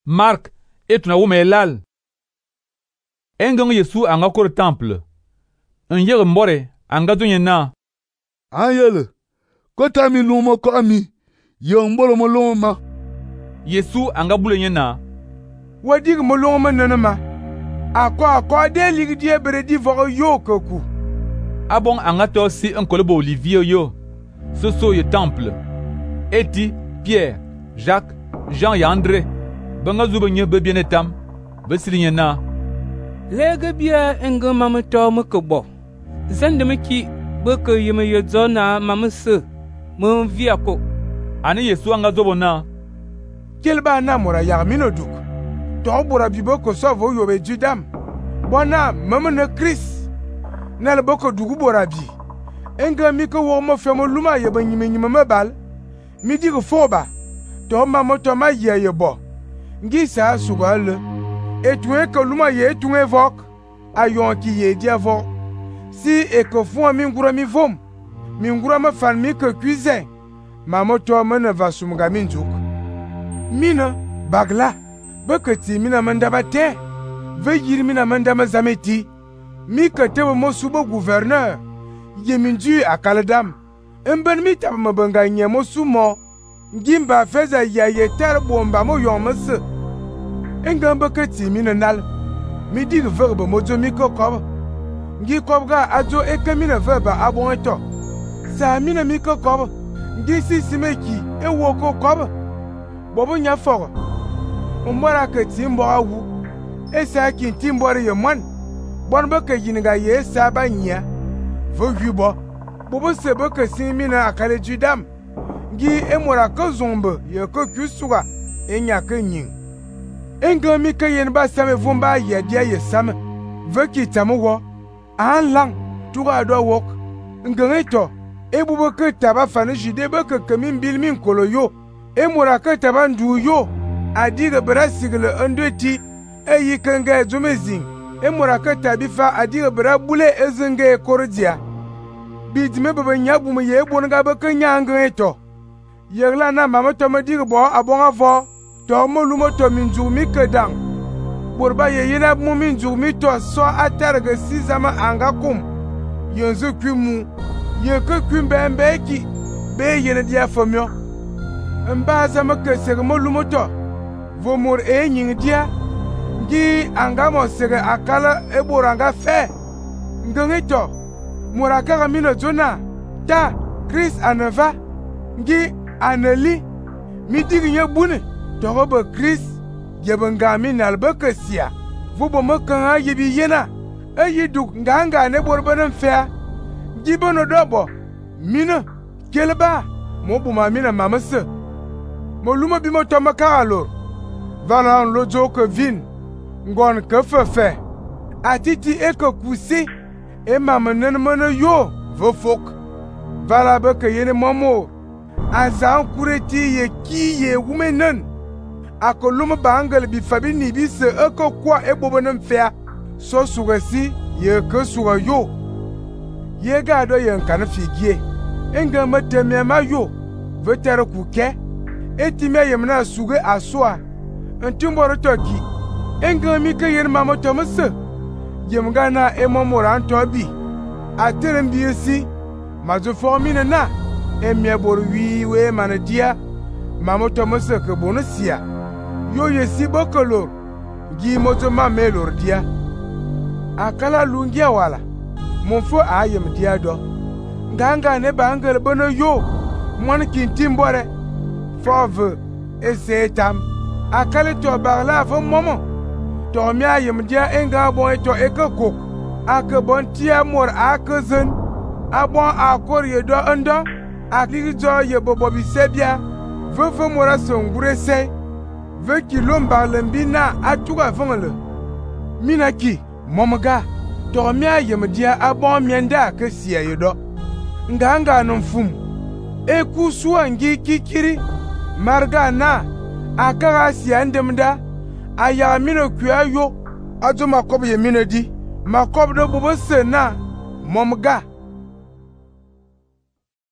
Mark etuna wume lal. Engong Yesu anga kor temple. Un yeg mbore anga dunye na. Ayele. Kota mi lumo ko ami. Yo mbolo mo lumo ma. Yesu anga bule na. Wadig mo lumo ma nanama. Ako de ligdie beredi vogo yo koku. Abong anga to si un kolebo Olivier yo. Soso ye temple. Eti, Pierre, Jacques, Jean et André. Banga zuba nye be bien etam. Besili na. Lega bia enga mama to mukbo. Zende meki beke yeme yezona mama se. Mon viako. Ani Yesu anga zobo na. Kelba na mora ya mino duk. To bora bibo ko sovo yobe judam. Bona mama na Chris. Na le boko dugu bora bi. Enga mi ko wo mo femo luma ye ban yimi mabal. Mi digo foba. To mama to ma ye bo. Ngi sa sugal. Etwe ko luma ye etwe vok. Ayon ki ye diavo. Si e ko fon mi ngura mi vom. Mi ngura ma fan mi ko cuisine. Mama to mena va sumga min juk. Mina bagla. Bakati mina mandaba te. Ve yiri mina mandama zameti. Mi ka tebe mo subo gouverneur. Yemindu akaladam. Mben mi taba mabanga nye mo sumo. Ngimba feza ya ye ter bomba mo yomse. Engamba kati mina nal. Mi dig verbe mojo mi ko kob. Ngi kobga ajo ekemina verbe abon eto. Sa mina mi ko kob. Ngi si simeki e wo ko kob. Bobo nya fogo. Mbara kati mbo awu. Esa kinti mbore ye mon. Bon baka yinga ye saba nya. Vogubo. Bobo sebe ka simina akale judam. Ngi emora ka zombe ye ko kusuga enya ka nyin. Enga mi ka yen ba same vumba ye dia ye same. Veki tamuwo. An lang tuga do wok. Ngangeto ebubo ka taba fane jide ba ka kamin bilmin kolo yo. Emora ka taba ndu yo. Adiga brasigle andweti eyi kanga zumezing. Emora ka tabifa adiga bra bule ezenge kordia. Bidime baba nyabu me ye bonga ba ka nyanga eto. Yegla na mama to me diga bo abonga vo. To mo lumo to minju mi kedang. Borba ye yina mu minju mi to so atarga sizama anga kum. Yonzu kwimu. Ye ka kwimbe mbeki. Be yene dia famyo. Mba zama ka sege mo lumo to. Vomor nying dia. Ngi anga mo sege akala eboranga fe. Ngengito. Murakaka mino zona. Ta Chris anava. Ngi aneli. Mi digi nye bune. Togoba Chris. Yebanga mi nalbeka siya. Vubo mokanga yebi yena. Eyi duk nganga ne borbanan fea. Gibono dobo. Mina. Keleba. Mobuma mina mamase. Moluma bimo toma karalor. Valan lojo ke vin. Ngon ke fefe. Atiti eke kusi. E mama nene yo. Vofok. Vala beke yene momo. Azan kureti ye ki ye wumenen. Ako luma bangal bi fabi ni bi se eke kwa e bobonem fea. So sugasi ye ke suga yo. Ye gado ye nkana figye. Enga matemye ma yo. Vetere kuke. Etime yemna suge aswa. Ntumboro toki. Enga mi ke yen mama tomase. Yemga na emomora antobi. Aterem biesi. Mazo formine na. Emye boru we manadia. Mama tomase ke bonusia. Yo yesi bokolor. Gi moto ma melor dia. Akala lungia wala. Monfo ayem dia do. Nganga ne bangal bono yo. Mon kintimbore. Fove. Esetam. Akale to barla vo momo. To mi ayem dia enga bon to eke kok. Ake bon tia mor ake zen. Abon akor ye do ndo. Akli jo ye bobobi sebia. Ve mora songure se. Ve kilomba lembina atuga vongale. Minaki momaga. To mi ayem dia abon mienda ke sia ye do. Nganga no fum. Eku suwa ngi kikiri. Marga na. Akara si andemda aya mino kwa yo ajo makob ye mino di makob do bobo se na momga